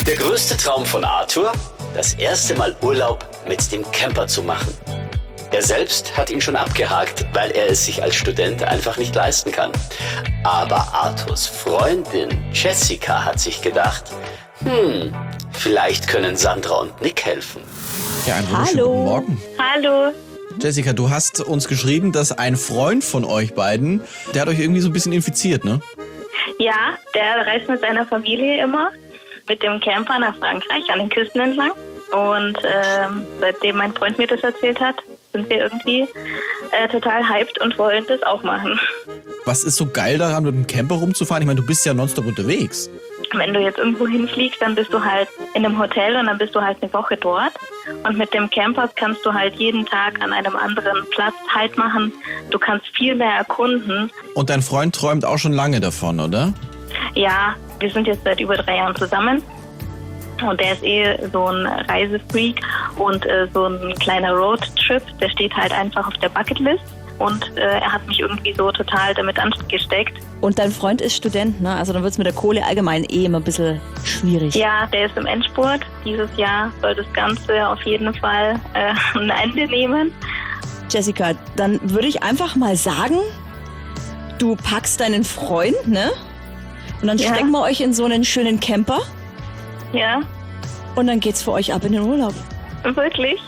Der größte Traum von Arthur? Das erste Mal Urlaub mit dem Camper zu machen. Er selbst hat ihn schon abgehakt, weil er es sich als Student einfach nicht leisten kann. Aber Arthurs Freundin Jessica hat sich gedacht, vielleicht können Sandra und Nick helfen. Ja, einen wunderschönen guten Morgen. Hallo. Jessica, du hast uns geschrieben, dass ein Freund von euch beiden, der hat euch irgendwie so ein bisschen infiziert, ne? Ja, der reist mit seiner Familie immer mit dem Camper nach Frankreich an den Küsten entlang. Und seitdem mein Freund mir das erzählt hat, sind wir irgendwie total hyped und wollen das auch machen. Was ist so geil daran, mit dem Camper rumzufahren? Ich meine, du bist ja nonstop unterwegs. Wenn du jetzt irgendwo hinfliegst, dann bist du halt in einem Hotel und dann bist du halt eine Woche dort. Und mit dem Camper kannst du halt jeden Tag an einem anderen Platz Halt machen. Du kannst viel mehr erkunden. Und dein Freund träumt auch schon lange davon, oder? Ja, wir sind jetzt seit über 3 Jahren zusammen. Und der ist so ein Reisefreak und so ein kleiner Roadtrip, der steht halt einfach auf der Bucketlist. Und er hat mich irgendwie so total damit angesteckt. Und dein Freund ist Student, ne? Also dann wird es mit der Kohle allgemein immer ein bisschen schwierig. Ja, der ist im Endspurt. Dieses Jahr soll das Ganze auf jeden Fall ein Ende nehmen. Jessica, dann würde ich einfach mal sagen, du packst deinen Freund, ne? Und dann stecken wir euch in so einen schönen Camper. Ja. Und dann geht's für euch ab in den Urlaub. Wirklich?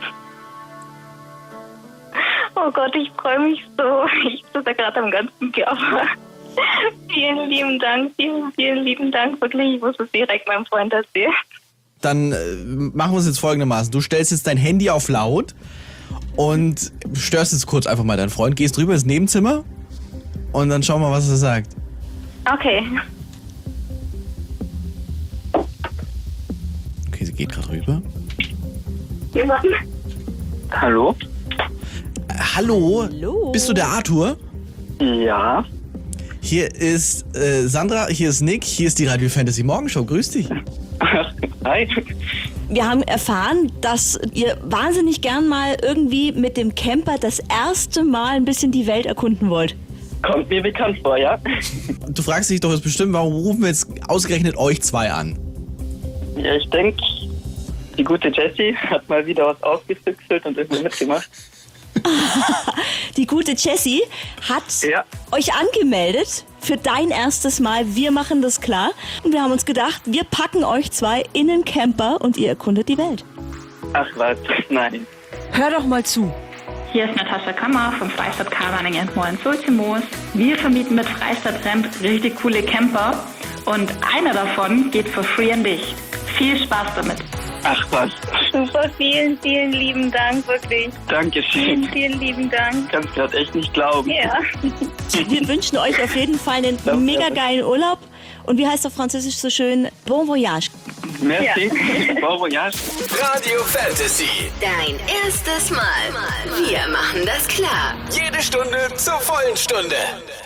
Oh Gott, ich freue mich so. Ich zitter gerade am ganzen Körper. Vielen lieben Dank, vielen lieben Dank. Wirklich, ich muss es direkt meinem Freund erzählen. Dann machen wir es jetzt folgendermaßen. Du stellst jetzt dein Handy auf laut und störst jetzt kurz einfach mal deinen Freund. Gehst rüber ins Nebenzimmer und dann schauen wir, was er sagt. Okay. Okay, sie geht gerade rüber. Hallo? Hallo? Hallo? Bist du der Arthur? Ja. Hier ist Sandra, hier ist Nick, hier ist die Radio Fantasy Morgenshow. Grüß dich. Hi. Wir haben erfahren, dass ihr wahnsinnig gern mal irgendwie mit dem Camper das erste Mal ein bisschen die Welt erkunden wollt. Kommt mir bekannt vor, ja? Du fragst dich doch jetzt bestimmt, warum rufen wir jetzt ausgerechnet euch zwei an? Ja, ich denke, die gute Jessie hat mal wieder was ausgefüchselt und irgendwie mitgemacht. Die gute Jessie hat euch angemeldet für dein erstes Mal. Wir machen das klar. Und wir haben uns gedacht, wir packen euch zwei in den Camper und ihr erkundet die Welt. Ach was, nein. Hör doch mal zu. Hier ist Natascha Kammer vom Freistadt Caravaning in Moos. Wir vermieten mit Freistadt Rent richtig coole Camper und einer davon geht for free an dich. Viel Spaß damit. Ach was. Super, vielen lieben Dank, wirklich. Dankeschön. Vielen lieben Dank. Ich kann es gerade echt nicht glauben. Ja. Wir wünschen euch auf jeden Fall einen mega geilen Urlaub. Und wie heißt auf Französisch so schön? Bon voyage. Merci. Bon voyage. Radio Fantasy. Dein erstes Mal. Wir machen das klar. Jede Stunde zur vollen Stunde.